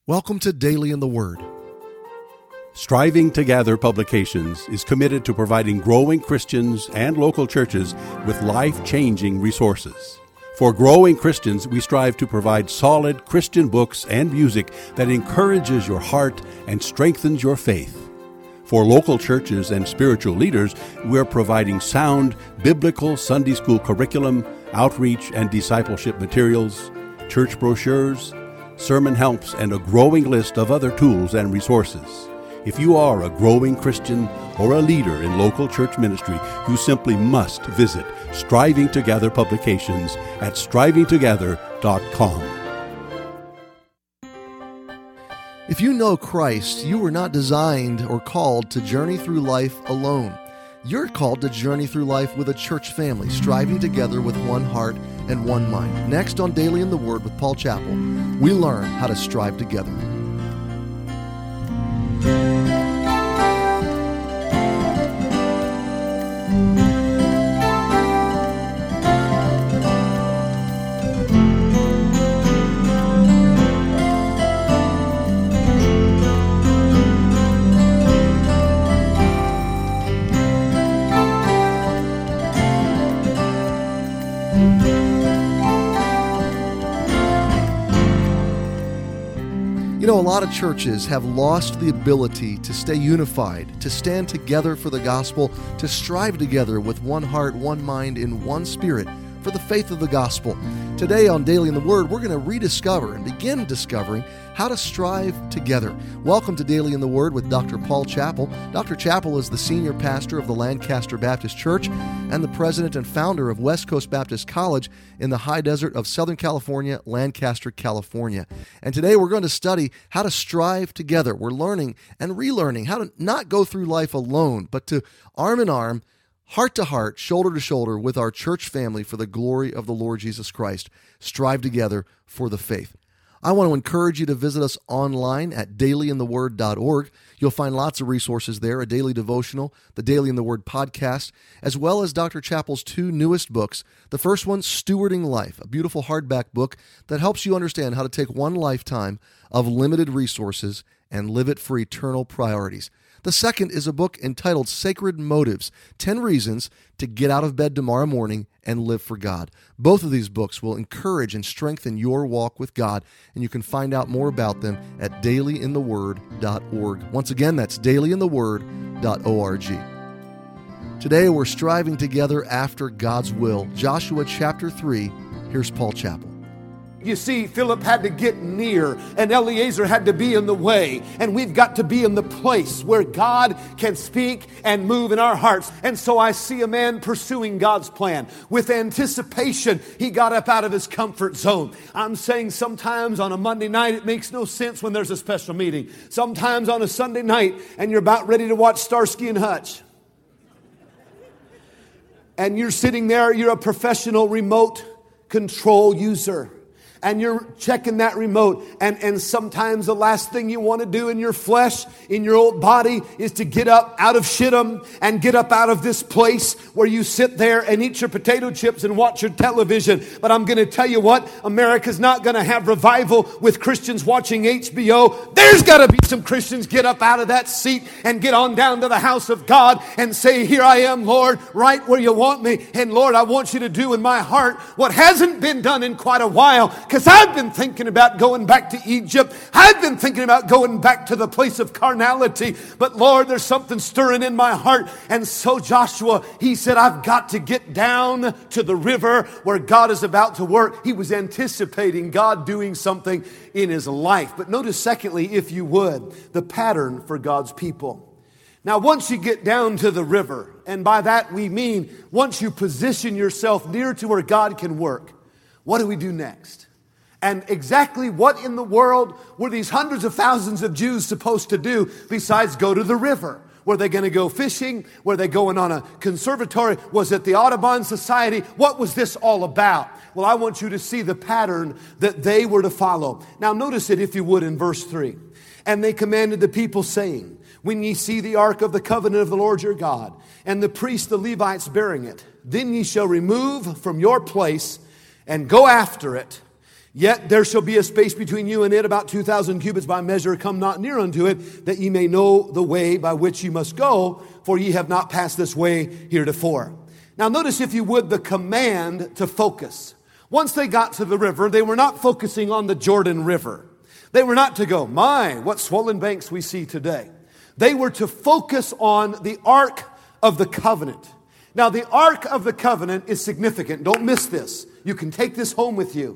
Welcome to Daily in the Word. Striving to Gather Publications is committed to providing growing Christians and local churches with life-changing resources. For growing Christians, we strive to provide solid Christian books and music that encourages your heart and strengthens your faith. For local churches and spiritual leaders, we're providing sound biblical Sunday school curriculum, outreach and discipleship materials, church brochures, sermon helps, and a growing list of other tools and resources. If you are a growing Christian or a leader in local church ministry, you simply must visit Striving Together Publications at strivingtogether.com. If you know Christ, you were not designed or called to journey through life alone. You're called to journey through life with a church family, striving together with one heart and one mind. Next on Daily in the Word with Paul Chappell, we learn how to strive together. You know, a lot of churches have lost the ability to stay unified, to stand together for the gospel, to strive together with one heart, one mind, in one spirit for the faith of the gospel. Today on Daily in the Word, we're going to rediscover and begin discovering how to strive together. Welcome to Daily in the Word with Dr. Paul Chappell. Dr. Chappell is the senior pastor of the Lancaster Baptist Church and the president and founder of West Coast Baptist College in the high desert of Southern California, Lancaster, California. And today we're going to study how to strive together. We're learning and relearning how to not go through life alone, but to arm in arm, heart to heart, shoulder to shoulder with our church family for the glory of the Lord Jesus Christ. Strive together for the faith. I want to encourage you to visit us online at dailyintheword.org. You'll find lots of resources there, a daily devotional, the Daily in the Word podcast, as well as Dr. Chappell's two newest books. The first one, Stewarding Life, a beautiful hardback book that helps you understand how to take one lifetime of limited resources and live it for eternal priorities. The second is a book entitled Sacred Motives, 10 Reasons to Get Out of Bed Tomorrow Morning and Live for God. Both of these books will encourage and strengthen your walk with God, and you can find out more about them at dailyintheword.org. Once again, that's dailyintheword.org. Today, we're striving together after God's will. Joshua chapter 3, here's Paul Chappell. You see, Philip had to get near, and Eliezer had to be in the way, and we've got to be in the place where God can speak and move in our hearts. And so I see a man pursuing God's plan. With anticipation, he got up out of his comfort zone. I'm saying sometimes on a Monday night, it makes no sense when there's a special meeting. Sometimes on a Sunday night, and you're about ready to watch Starsky and Hutch. And you're sitting there, you're a professional remote control user. And you're checking that remote. And sometimes the last thing you want to do in your flesh, in your old body, is to get up out of Shittim and get up out of this place where you sit there and eat your potato chips and watch your television. But I'm going to tell you what, America's not going to have revival with Christians watching HBO. There's got to be some Christians get up out of that seat and get on down to the house of God and say, here I am, Lord, right where you want me. And Lord, I want you to do in my heart what hasn't been done in quite a while. Because I've been thinking about going back to Egypt. I've been thinking about going back to the place of carnality. But Lord, there's something stirring in my heart. And so Joshua, he said, I've got to get down to the river where God is about to work. He was anticipating God doing something in his life. But notice secondly, if you would, the pattern for God's people. Now, once you get down to the river, and by that we mean once you position yourself near to where God can work, what do we do next? And exactly what in the world were these hundreds of thousands of Jews supposed to do besides go to the river? Were they going to go fishing? Were they going on a conservatory? Was it the Audubon Society? What was this all about? Well, I want you to see the pattern that they were to follow. Now notice it, if you would, in verse 3. And they commanded the people, saying, when ye see the ark of the covenant of the Lord your God, and the priests the Levites bearing it, then ye shall remove from your place and go after it. Yet there shall be a space between you and it, about 2,000 cubits by measure. Come not near unto it, that ye may know the way by which ye must go, for ye have not passed this way heretofore. Now notice, if you would, the command to focus. Once they got to the river, they were not focusing on the Jordan River. They were not to go, my, what swollen banks we see today. They were to focus on the Ark of the Covenant. Now the Ark of the Covenant is significant. Don't miss this. You can take this home with you.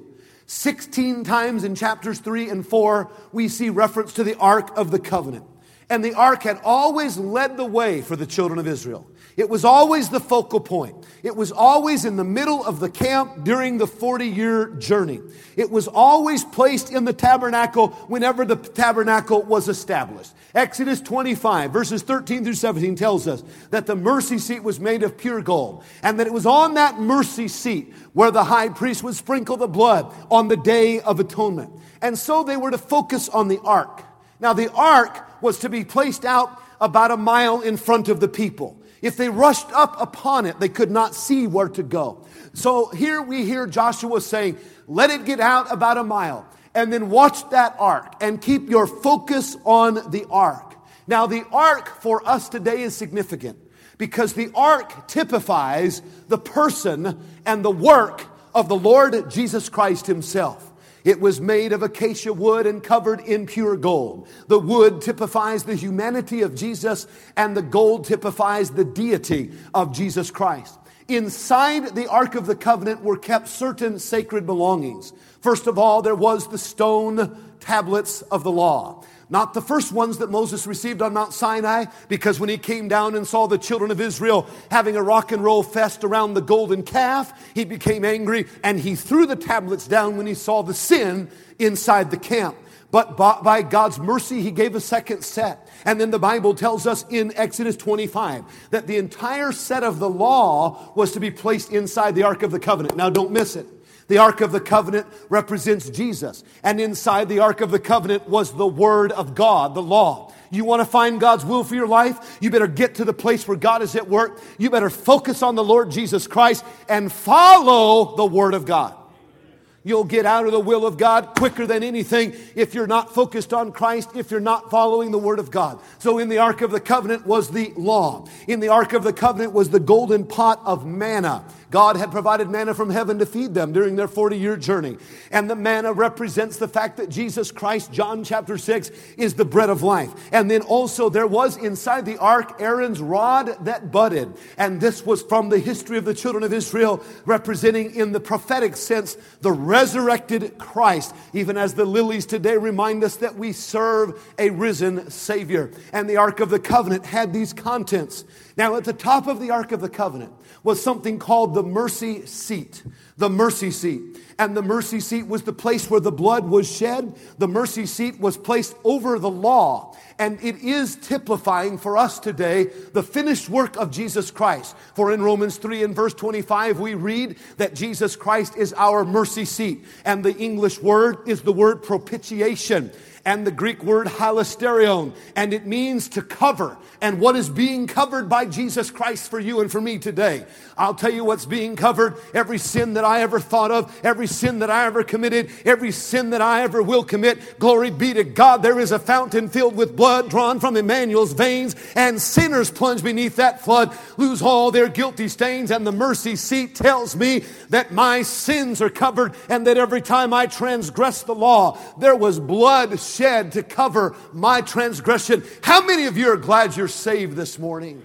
16 times in chapters 3 and 4, we see reference to the Ark of the Covenant. And the Ark had always led the way for the children of Israel. It was always the focal point. It was always in the middle of the camp during the 40-year journey. It was always placed in the tabernacle whenever the tabernacle was established. Exodus 25, verses 13 through 17 tells us that the mercy seat was made of pure gold, and that it was on that mercy seat where the high priest would sprinkle the blood on the Day of Atonement. And so they were to focus on the ark. Now the ark was to be placed out about a mile in front of the people. If they rushed up upon it, they could not see where to go. So here we hear Joshua saying, let it get out about a mile, and then watch that ark and keep your focus on the ark. Now the ark for us today is significant because the ark typifies the person and the work of the Lord Jesus Christ himself. It was made of acacia wood and covered in pure gold. The wood typifies the humanity of Jesus, and the gold typifies the deity of Jesus Christ. Inside the Ark of the Covenant were kept certain sacred belongings. First of all, there was the stone tablets of the law. Not the first ones that Moses received on Mount Sinai, because when he came down and saw the children of Israel having a rock and roll fest around the golden calf, he became angry and he threw the tablets down when he saw the sin inside the camp. But by God's mercy, he gave a second set. And then the Bible tells us in Exodus 25 that the entire set of the law was to be placed inside the Ark of the Covenant. Now don't miss it. The Ark of the Covenant represents Jesus. And inside the Ark of the Covenant was the Word of God, the law. You want to find God's will for your life? You better get to the place where God is at work. You better focus on the Lord Jesus Christ and follow the Word of God. You'll get out of the will of God quicker than anything if you're not focused on Christ, if you're not following the Word of God. So in the Ark of the Covenant was the law. In the Ark of the Covenant was the golden pot of manna. God had provided manna from heaven to feed them during their 40-year journey. And the manna represents the fact that Jesus Christ, John chapter 6, is the bread of life. And then also there was inside the ark Aaron's rod that budded. And this was from the history of the children of Israel, representing in the prophetic sense the resurrected Christ. Even as the lilies today remind us that we serve a risen Savior. And the Ark of the Covenant had these contents. Now at the top of the Ark of the Covenant was something called the mercy seat. The mercy seat. And the mercy seat was the place where the blood was shed. The mercy seat was placed over the law. And it is typifying for us today the finished work of Jesus Christ. For in Romans 3 and verse 25 we read that Jesus Christ is our mercy seat. And the English word is the word propitiation. And the Greek word hilasterion, and it means to cover. And what is being covered by Jesus Christ for you and for me today? I'll tell you what's being covered. Every sin that I ever thought of, every sin that I ever committed, every sin that I ever will commit. Glory be to God. There is a fountain filled with blood drawn from Emmanuel's veins, and sinners plunge beneath that flood, lose all their guilty stains. And the mercy seat tells me that my sins are covered, and that every time I transgress the law, there was blood shed to cover my transgression. How many of you are glad you're saved this morning?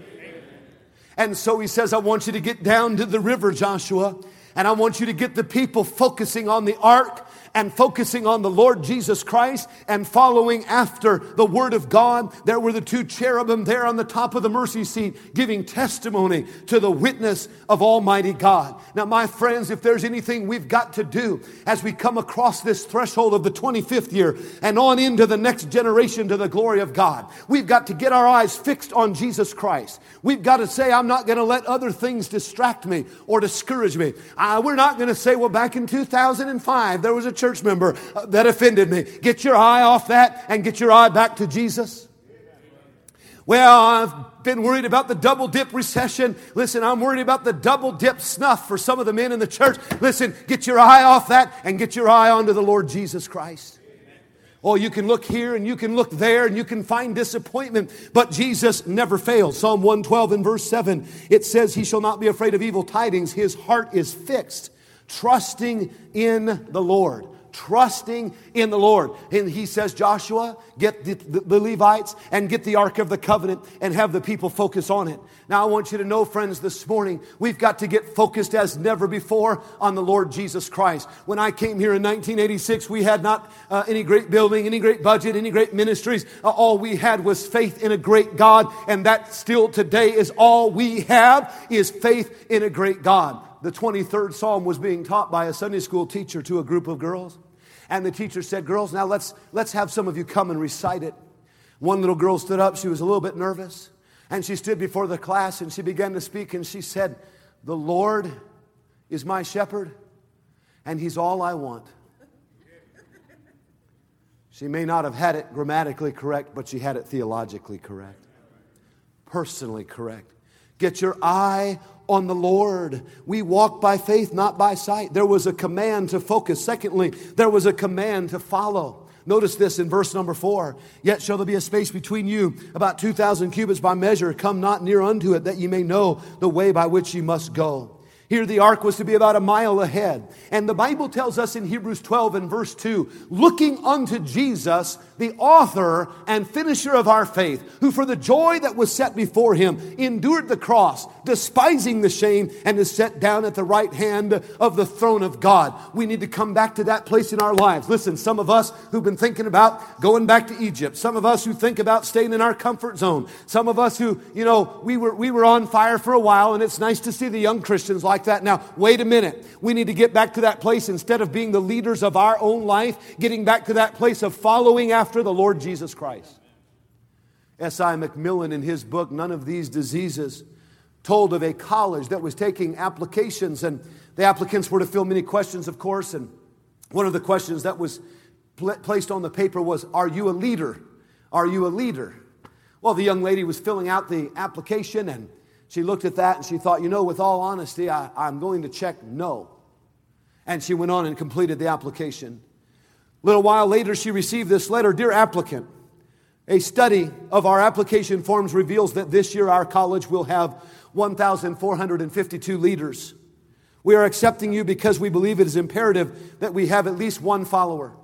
And so he says, I want you to get down to the river, Joshua, and I want you to get the people focusing on the ark and focusing on the Lord Jesus Christ and following after the Word of God. There were the two cherubim there on the top of the mercy seat giving testimony to the witness of Almighty God. Now, my friends, if there's anything we've got to do as we come across this threshold of the 25th year and on into the next generation to the glory of God, we've got to get our eyes fixed on Jesus Christ. We've got to say, I'm not going to let other things distract me or discourage me. We're not going to say, well, back in 2005, there was a church member that offended me. Get your eye off that and get your eye back to Jesus. Well, I've been worried about the double dip recession. Listen, I'm worried about the double dip snuff for some of the men in the church. Listen, get your eye off that and get your eye onto the Lord Jesus Christ. Oh, you can look here and you can look there and you can find disappointment, but Jesus never fails. Psalm 112 and verse 7, it says, He shall not be afraid of evil tidings. His heart is fixed, trusting in the Lord. Trusting in the Lord. And he says, Joshua, get the Levites and get the Ark of the Covenant and have the people focus on it. Now I want you to know, friends, this morning, we've got to get focused as never before on the Lord Jesus Christ. When I came here in 1986, we had not any great building, any great budget, any great ministries. All we had was faith in a great God, and that still today is all we have, is faith in a great God. The 23rd Psalm was being taught by a Sunday school teacher to a group of girls. And the teacher said, girls, now let's have some of you come and recite it. One little girl stood up. She was a little bit nervous. And she stood before the class and she began to speak. And she said, the Lord is my shepherd and He's all I want. She may not have had it grammatically correct, but she had it theologically correct. Personally correct. Get your eye on the Lord. We walk by faith, not by sight. There was a command to focus. Secondly, there was a command to follow. Notice this in verse number 4. Yet shall there be a space between you, about 2,000 cubits by measure. Come not near unto it, that ye may know the way by which ye must go. Here the ark was to be about a mile ahead. And the Bible tells us in Hebrews 12 and verse 2, looking unto Jesus, the author and finisher of our faith, who for the joy that was set before Him endured the cross, despising the shame, and is set down at the right hand of the throne of God. We need to come back to that place in our lives. Listen, some of us who've been thinking about going back to Egypt, some of us who think about staying in our comfort zone, some of us who, we were on fire for a while, and it's nice to see the young Christians like that. Now, wait a minute. We need to get back to that place instead of being the leaders of our own life, getting back to that place of following after the Lord Jesus Christ. S.I. McMillan, in his book, None of These Diseases, told of a college that was taking applications, and the applicants were to fill many questions, of course, and one of the questions that was placed on the paper was, are you a leader? Are you a leader? Well, the young lady was filling out the application, and she looked at that and she thought, with all honesty, I'm going to check no. And she went on and completed the application. A little while later, she received this letter. Dear applicant, a study of our application forms reveals that this year our college will have 1,452 leaders. We are accepting you because we believe it is imperative that we have at least one follower.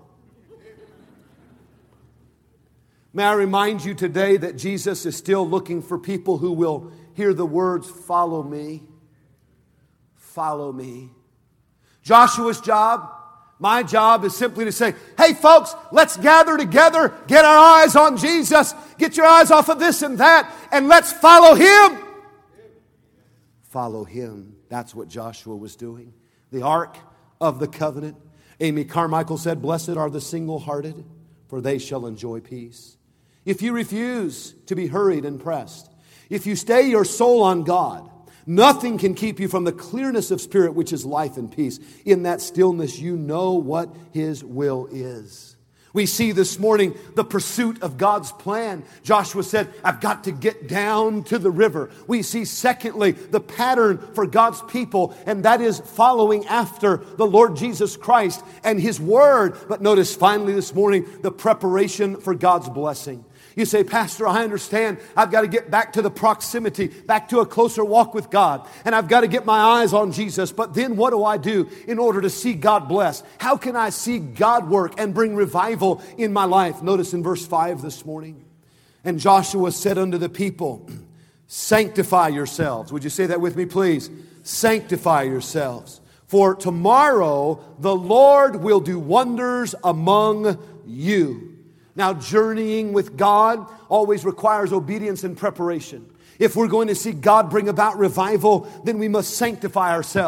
May I remind you today that Jesus is still looking for people who will hear the words, follow me, follow me. Joshua's job, my job, is simply to say, hey folks, let's gather together, get our eyes on Jesus, get your eyes off of this and that, and let's follow Him. Follow Him. That's what Joshua was doing. The Ark of the Covenant. Amy Carmichael said, blessed are the single-hearted, for they shall enjoy peace. If you refuse to be hurried and pressed, if you stay your soul on God, nothing can keep you from the clearness of spirit, which is life and peace. In that stillness, you know what His will is. We see this morning the pursuit of God's plan. Joshua said, I've got to get down to the river. We see, secondly, the pattern for God's people, and that is following after the Lord Jesus Christ and His Word. But notice finally this morning, the preparation for God's blessing. You say, Pastor, I understand. I've got to get back to the proximity, back to a closer walk with God. And I've got to get my eyes on Jesus. But then what do I do in order to see God bless? How can I see God work and bring revival in my life? Notice in verse 5 this morning. And Joshua said unto the people, sanctify yourselves. Would you say that with me, please? Sanctify yourselves. For tomorrow the Lord will do wonders among you. Now, journeying with God always requires obedience and preparation. If we're going to see God bring about revival, then we must sanctify ourselves.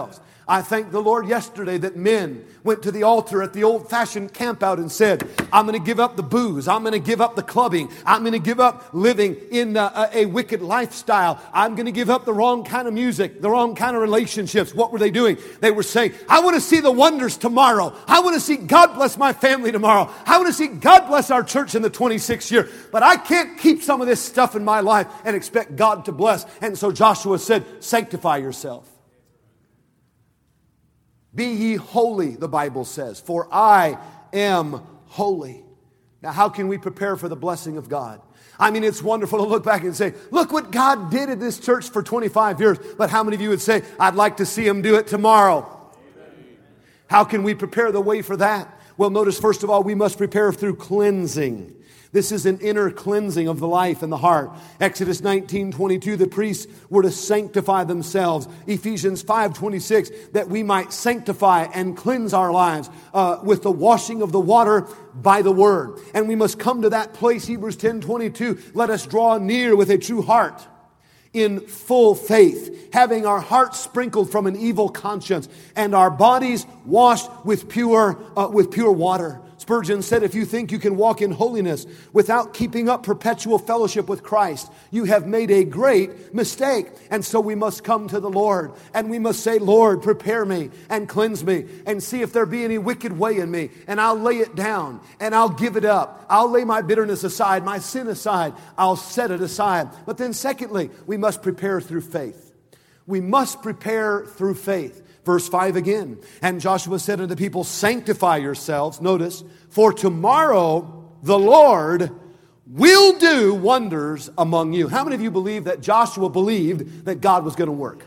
I thank the Lord yesterday that men went to the altar at the old-fashioned campout and said, I'm going to give up the booze. I'm going to give up the clubbing. I'm going to give up living in a wicked lifestyle. I'm going to give up the wrong kind of music, the wrong kind of relationships. What were they doing? They were saying, I want to see the wonders tomorrow. I want to see God bless my family tomorrow. I want to see God bless our church in the 26th year. But I can't keep some of this stuff in my life and expect God to bless. And so Joshua said, sanctify yourself. Be ye holy, the Bible says, for I am holy. Now, how can we prepare for the blessing of God? I mean, it's wonderful to look back and say, look what God did in this church for 25 years. But how many of you would say, I'd like to see Him do it tomorrow? Amen. How can we prepare the way for that? Well, notice, first of all, we must prepare through cleansing. This is an inner cleansing of the life and the heart. Exodus 19:22, the priests were to sanctify themselves. Ephesians 5:26, that we might sanctify and cleanse our lives with the washing of the water by the word. And we must come to that place, Hebrews 10:22, let us draw near with a true heart, in full faith, having our hearts sprinkled from an evil conscience and our bodies washed with pure water. Spurgeon said, if you think you can walk in holiness without keeping up perpetual fellowship with Christ, you have made a great mistake. And so we must come to the Lord and we must say, Lord, prepare me and cleanse me and see if there be any wicked way in me. And I'll lay it down and I'll give it up. I'll lay my bitterness aside, my sin aside. I'll set it aside. But then secondly, we must prepare through faith. We must prepare through faith. Verse 5 again. And Joshua said unto the people, sanctify yourselves. Notice, for tomorrow the Lord will do wonders among you. How many of you believe that Joshua believed that God was going to work?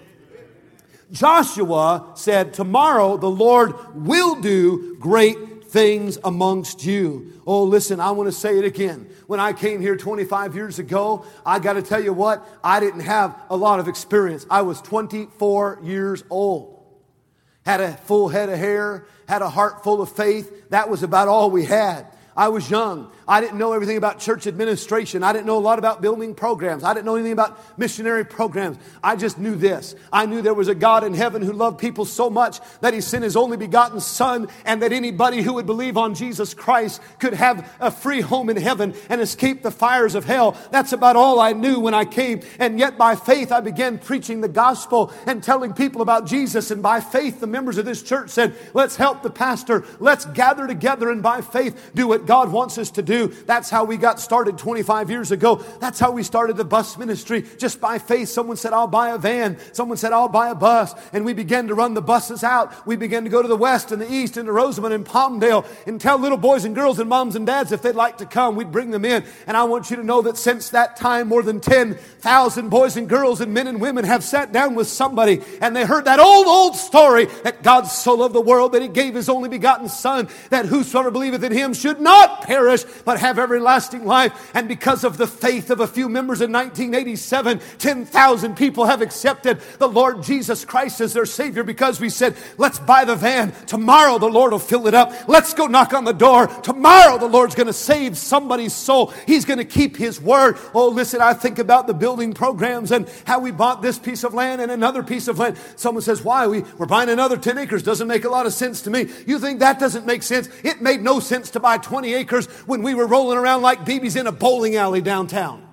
Joshua said, tomorrow the Lord will do great things amongst you. Oh, listen, I want to say it again. When I came here 25 years ago, I got to tell you what, I didn't have a lot of experience. I was 24 years old. Had a full head of hair, had a heart full of faith. That was about all we had. I was young. I didn't know everything about church administration. I didn't know a lot about building programs. I didn't know anything about missionary programs. I just knew this. I knew there was a God in heaven who loved people so much that He sent His only begotten Son, and that anybody who would believe on Jesus Christ could have a free home in heaven and escape the fires of hell. That's about all I knew when I came. And yet by faith I began preaching the gospel and telling people about Jesus. And by faith the members of this church said, let's help the pastor. Let's gather together and by faith do what God wants us to do. That's how we got started 25 years ago. That's how we started the bus ministry. Just by faith, someone said, I'll buy a van. Someone said, I'll buy a bus. And we began to run the buses out. We began to go to the west and the east and to Rosamond and Palmdale and tell little boys and girls and moms and dads if they'd like to come, we'd bring them in. And I want you to know that since that time, more than 10,000 boys and girls and men and women have sat down with somebody and they heard that old story that God so loved the world that He gave His only begotten Son, that whosoever believeth in Him should not perish, but have everlasting life. And because of the faith of a few members in 1987, 10,000 people have accepted the Lord Jesus Christ as their Savior because we said, let's buy the van. Tomorrow the Lord will fill it up. Let's go knock on the door. Tomorrow the Lord's going to save somebody's soul. He's going to keep His word. Oh, listen, I think about the building programs and how we bought this piece of land and another piece of land. Someone says, why? We're buying another 10 acres. Doesn't make a lot of sense to me. You think that doesn't make sense? It made no sense to buy 20 acres when we were rolling around like babies in a bowling alley downtown.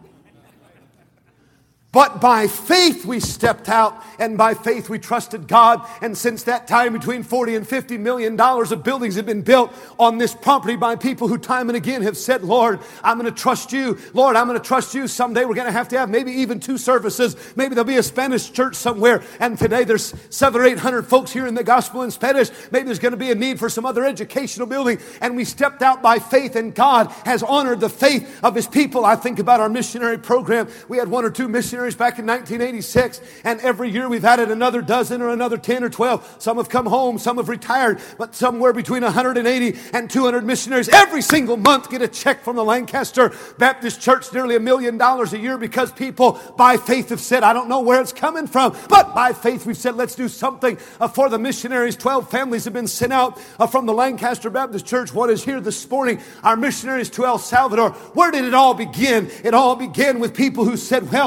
But by faith we stepped out, and by faith we trusted God. And since that time, between $40 and $50 million of buildings have been built on this property by people who time and again have said, Lord, I'm going to trust you. Lord, I'm going to trust you. Someday we're going to have maybe even 2 services. Maybe there'll be a Spanish church somewhere. And today there's 700 or 800 folks hearing the gospel in Spanish. Maybe there's going to be a need for some other educational building. And we stepped out by faith, and God has honored the faith of His people. I think about our missionary program. We had 1 or 2 missionaries back in 1986, and every year we've added another dozen or another 10 or 12. Some have come home, some have retired, but somewhere between 180 and 200 missionaries every single month get a check from the Lancaster Baptist Church, nearly $1 million a year, because people by faith have said, I don't know where it's coming from, but by faith we've said, let's do something for the missionaries. 12 families have been sent out from the Lancaster Baptist Church. One is here this morning. Our missionaries to El Salvador. Where did it all begin? It all began with people who said, well, the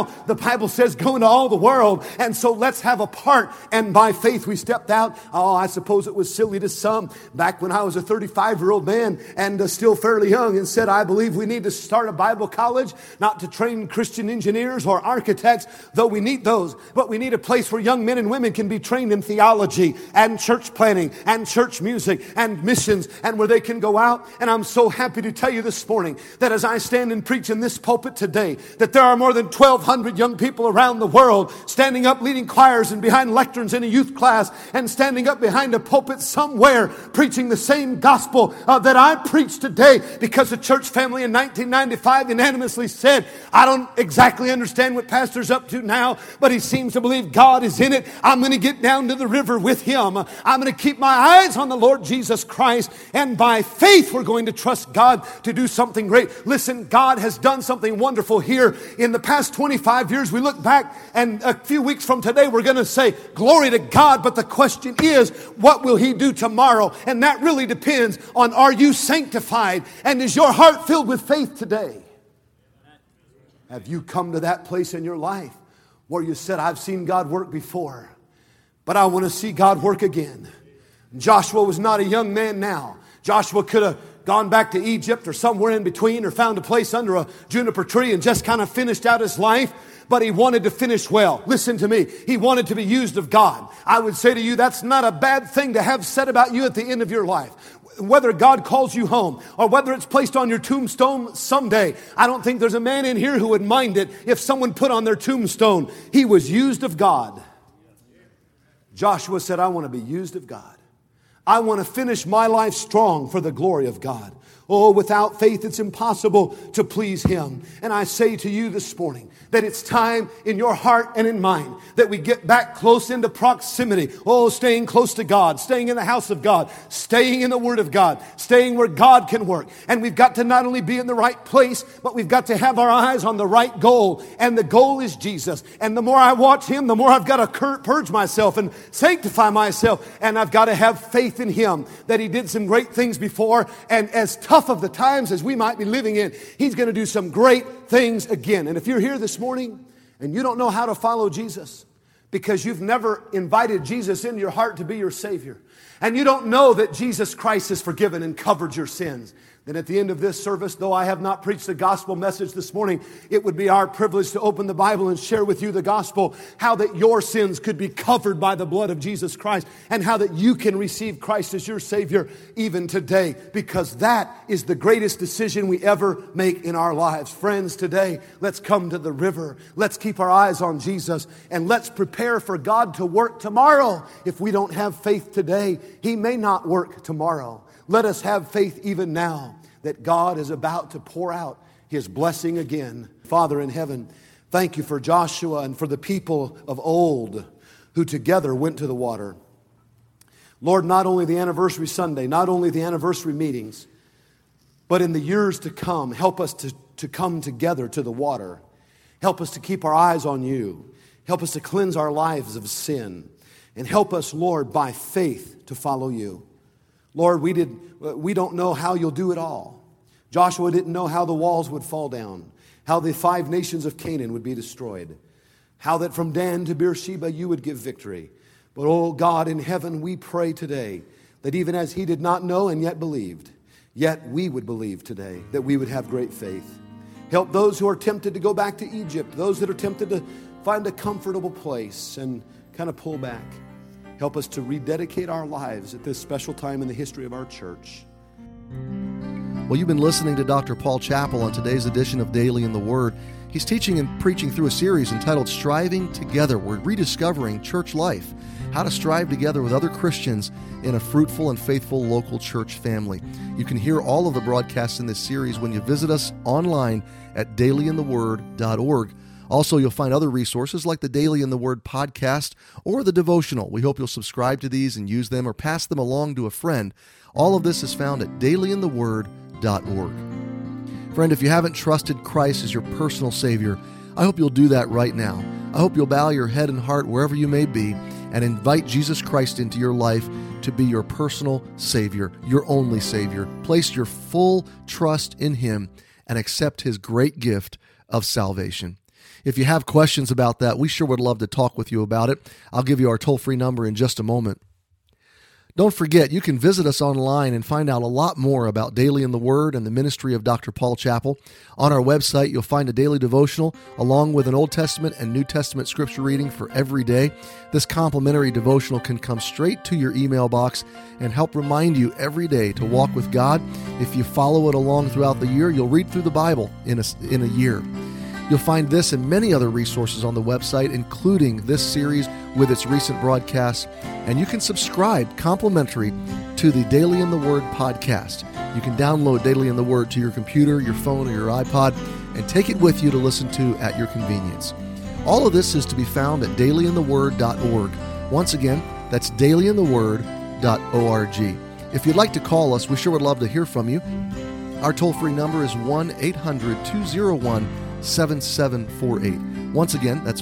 Bible says go into all the world. And so let's have a part. And by faith we stepped out. Oh, I suppose it was silly to some back when I was a 35-year-old man and still fairly young, and said, I believe we need to start a Bible college, not to train Christian engineers or architects, though we need those, but we need a place where young men and women can be trained in theology and church planning and church music and missions, and where they can go out. And I'm so happy to tell you this morning that as I stand and preach in this pulpit today, that there are more than 1,200 young people around the world standing up leading choirs and behind lecterns in a youth class and standing up behind a pulpit somewhere preaching the same gospel that I preach today, because the church family in 1995 unanimously said, I don't exactly understand what pastor's up to now, but he seems to believe God is in it. I'm going to get down to the river with him. I'm going to keep my eyes on the Lord Jesus Christ, and by faith we're going to trust God to do something great. Listen, God has done something wonderful here in the past 25 years. We look back, and a few weeks from today we're going to say glory to God, but the question is, what will he do tomorrow? And that really depends on, are you sanctified, and is your heart filled with faith today? Have you come to that place in your life where you said, I've seen God work before, but I want to see God work again? Joshua was not a young man now. Joshua could have gone back to Egypt or somewhere in between, or found a place under a juniper tree and just kind of finished out his life. But he wanted to finish well. Listen to me. He wanted to be used of God. I would say to you, that's not a bad thing to have said about you at the end of your life. Whether God calls you home or whether it's placed on your tombstone someday, I don't think there's a man in here who would mind it if someone put on their tombstone, he was used of God. Joshua said, I want to be used of God. I want to finish my life strong for the glory of God. Oh, without faith, it's impossible to please him. And I say to you this morning that it's time in your heart and in mind that we get back close into proximity. Oh, staying close to God, staying in the house of God, staying in the Word of God, staying where God can work. And we've got to not only be in the right place, but we've got to have our eyes on the right goal. And the goal is Jesus. And the more I watch him, the more I've got to purge myself and sanctify myself. And I've got to have faith in him that he did some great things before. And as tough of the times as we might be living in, he's going to do some great things again. And if you're here this morning and you don't know how to follow Jesus because you've never invited Jesus into your heart to be your Savior, and you don't know that Jesus Christ has forgiven and covered your sins, then at the end of this service, though I have not preached the gospel message this morning, it would be our privilege to open the Bible and share with you the gospel, how that your sins could be covered by the blood of Jesus Christ, and how that you can receive Christ as your Savior even today, because that is the greatest decision we ever make in our lives. Friends, today, let's come to the river. Let's keep our eyes on Jesus, and let's prepare for God to work tomorrow. If we don't have faith today, he may not work tomorrow. Let us have faith even now that God is about to pour out his blessing again. Father in heaven, thank you for Joshua and for the people of old who together went to the water. Lord, not only the anniversary Sunday, not only the anniversary meetings, but in the years to come, help us to come together to the water. Help us to keep our eyes on you. Help us to cleanse our lives of sin. And help us, Lord, by faith to follow you. Lord, we don't know how you'll do it all. Joshua didn't know how the walls would fall down, how the 5 nations of Canaan would be destroyed, how that from Dan to Beersheba you would give victory. But, oh God in heaven, we pray today that even as he did not know and yet believed, yet we would believe today, that we would have great faith. Help those who are tempted to go back to Egypt, those that are tempted to find a comfortable place and kind of pull back. Help us to rededicate our lives at this special time in the history of our church. Well, you've been listening to Dr. Paul Chappell on today's edition of Daily in the Word. He's teaching and preaching through a series entitled Striving Together. We're rediscovering church life, how to strive together with other Christians in a fruitful and faithful local church family. You can hear all of the broadcasts in this series when you visit us online at dailyintheword.org. Also, you'll find other resources like the Daily in the Word podcast or the devotional. We hope you'll subscribe to these and use them or pass them along to a friend. All of this is found at dailyintheword.org. Friend, if you haven't trusted Christ as your personal Savior, I hope you'll do that right now. I hope you'll bow your head and heart wherever you may be and invite Jesus Christ into your life to be your personal Savior, your only Savior. Place your full trust in Him and accept His great gift of salvation. If you have questions about that, we sure would love to talk with you about it. I'll give you our toll-free number in just a moment. Don't forget, you can visit us online and find out a lot more about Daily in the Word and the ministry of Dr. Paul Chappell. On our website, you'll find a daily devotional along with an Old Testament and New Testament scripture reading for every day. This complimentary devotional can come straight to your email box and help remind you every day to walk with God. If you follow it along throughout the year, you'll read through the Bible in a year. You'll find this and many other resources on the website, including this series with its recent broadcasts, and you can subscribe complimentary to the Daily in the Word podcast. You can download Daily in the Word to your computer, your phone, or your iPod, and take it with you to listen to at your convenience. All of this is to be found at dailyintheword.org. Once again, that's dailyintheword.org. If you'd like to call us, we sure would love to hear from you. Our toll-free number is 1-800-201-7748. Once again, that's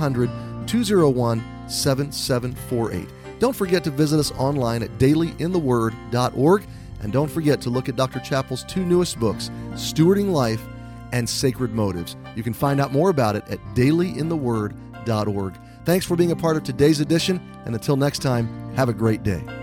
1-800-201-7748. Don't forget to visit us online at dailyintheword.org. And don't forget to look at Dr. Chappell's two newest books, Stewarding Life and Sacred Motives. You can find out more about it at dailyintheword.org. Thanks for being a part of today's edition, and until next time, have a great day.